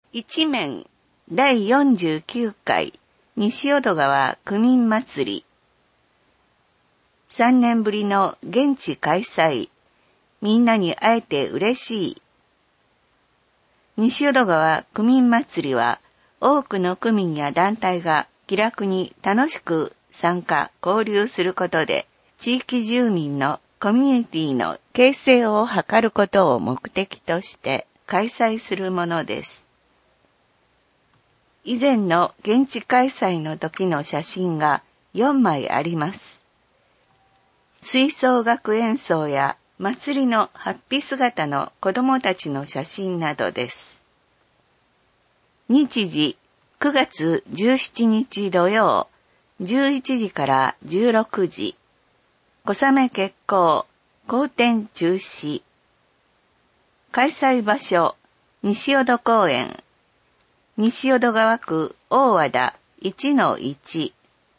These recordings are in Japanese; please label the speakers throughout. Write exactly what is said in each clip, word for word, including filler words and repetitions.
Speaker 1: 一面だいよんじゅうきゅうかい西淀川区民祭り。さんねんぶりの現地開催。みんなに会えて嬉しい。西淀川区民祭りは多くの区民や団体が気楽に楽しく参加交流することで地域住民のコミュニティの形成を図ることを目的として開催するものです。以前の現地開催の時の写真がよんまいあります。吹奏楽演奏や祭りの法被姿の子供たちの写真などです。日時くがつじゅうしちにち土曜じゅういちじからじゅうろくじ。小雨決行、好天中止。開催場所、西淀公園。西淀川区大和田 いちのいち。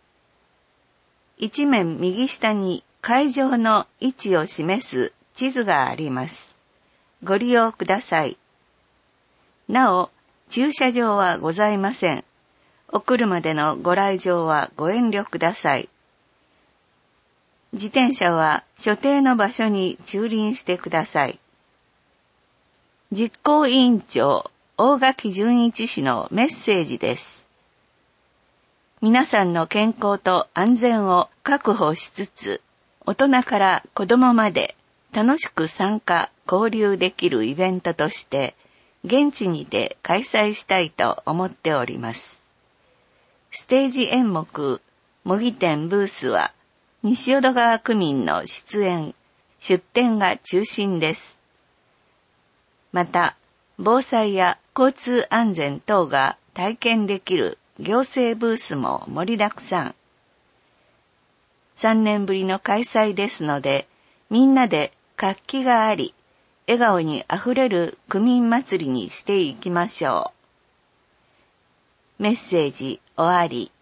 Speaker 1: 一面右下に会場の位置を示す地図があります。ご利用ください。なお、駐車場はございません。お車でのご来場はご遠慮ください。自転車は所定の場所に駐輪してください。実行委員長大垣淳一氏のメッセージです。皆さんの健康と安全を確保しつつ、大人から子供まで楽しく参加、交流できるイベントとして、現地にて開催したいと思っております。ステージ演目、模擬店ブースは、西淀川区民の出演、出展が中心です。また、防災や交通安全等が体験できる行政ブースも盛りだくさん。さんねんぶりの開催ですので、みんなで活気があり、笑顔にあふれる区民祭りにしていきましょう。メッセージ終わり。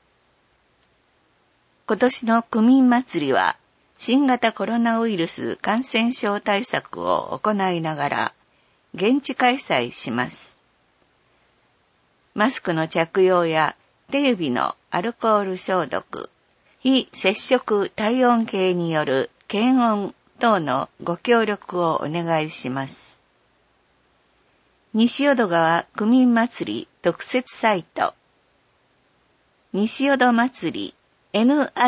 Speaker 1: 今年の区民祭りは、新型コロナウイルス感染症対策を行いながら、現地開催します。マスクの着用や手指のアルコール消毒、非接触体温計による検温等のご協力をお願いします。西淀川区民祭り特設サイト、西淀祭り ニシヨド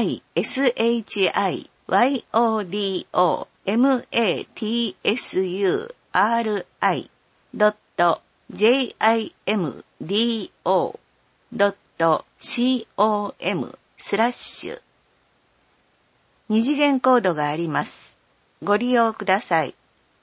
Speaker 1: matsuri.jimdo.com スラッシュ。二次元コードがあります。ご利用ください。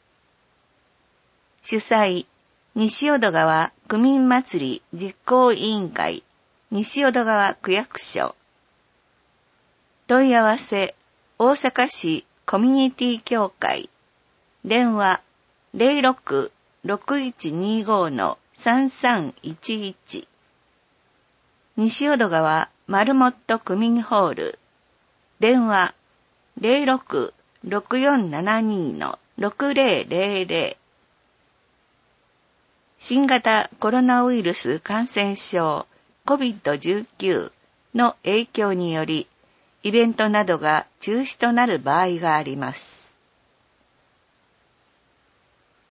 Speaker 1: 主催、西淀川区民祭り実行委員会、西淀川区役所。問い合わせ、大阪市コミュニティ協会。電話 ゼロろく ろくいちにご さんさんいちいち。西淀川マルモット区民ホール。電話 ゼロろく ろくよんななに ろくぜろぜろぜろ。新型コロナウイルス感染症 コビッドじゅうきゅう の影響により、イベントなどが中止となる場合があります。